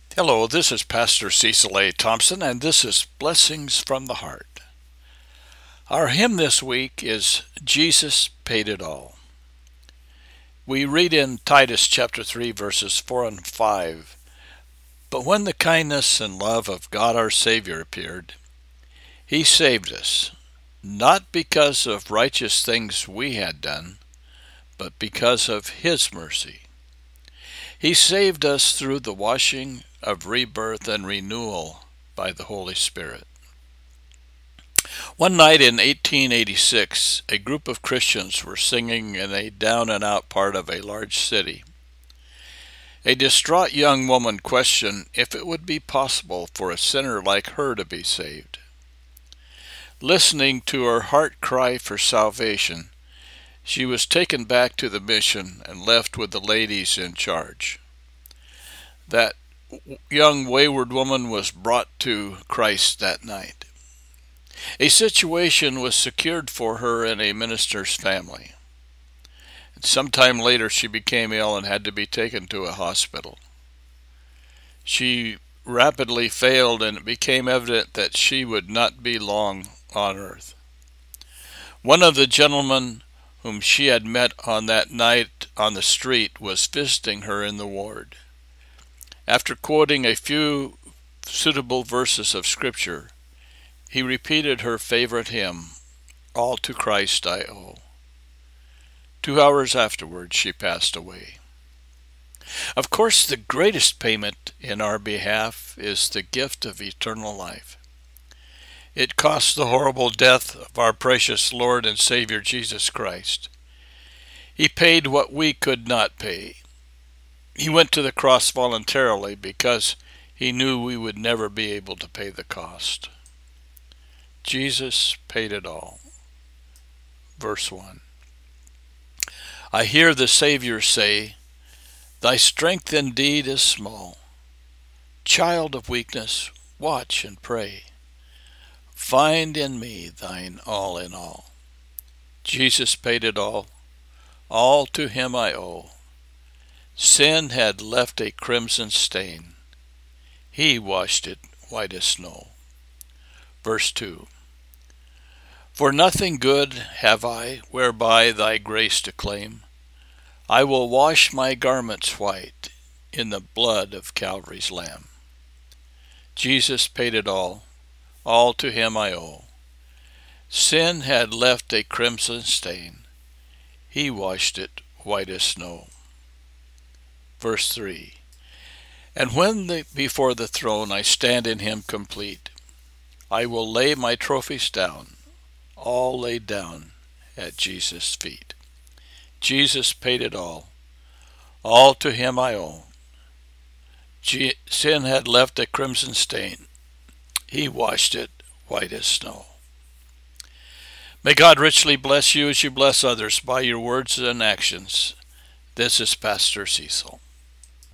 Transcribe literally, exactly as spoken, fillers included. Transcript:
Hello, this is Pastor Cecil A. Thompson, and this is Blessings from the Heart. Our hymn this week is Jesus Paid It All. We read in Titus chapter three, verses four and five, "But when the kindness and love of God our Savior appeared, He saved us, not because of righteous things we had done, but because of His mercy. He saved us through the washing of rebirth and renewal by the Holy Spirit." One night in eighteen eighty-six, a group of Christians were singing in a down-and-out part of a large city. A distraught young woman questioned if it would be possible for a sinner like her to be saved. Listening to her heart cry for salvation, she was taken back to the mission and left with the ladies in charge. That young wayward woman was brought to Christ that night. A situation was secured for her in a minister's family. Sometime later she became ill and had to be taken to a hospital. She rapidly failed, and it became evident that she would not be long on earth. One of the gentlemen whom she had met on that night on the street was visiting her in the ward. After quoting a few suitable verses of Scripture, he repeated her favorite hymn, "All to Christ I Owe." Two hours afterwards, she passed away. Of course, the greatest payment in our behalf is the gift of eternal life. It cost the horrible death of our precious Lord and Savior Jesus Christ. He paid what we could not pay. He went to the cross voluntarily because he knew we would never be able to pay the cost. Jesus paid it all. Verse one. "I hear the Savior say, 'Thy strength indeed is small. Child of weakness, watch and pray. Find in me thine all in all.' Jesus paid it all. All to him I owe. Sin had left a crimson stain. He washed it white as snow." Verse two. "For nothing good have I whereby thy grace to claim. I will wash my garments white in the blood of Calvary's Lamb." Jesus paid it all. All to him I owe. Sin had left a crimson stain. He washed it white as snow. Verse three. "And when the, before the throne I stand in him complete, I will lay my trophies down, all laid down at Jesus' feet." Jesus paid it all. All to him I owe. G- sin had left a crimson stain. He washed it white as snow. May God richly bless you as you bless others by your words and actions. This is Pastor Cecil.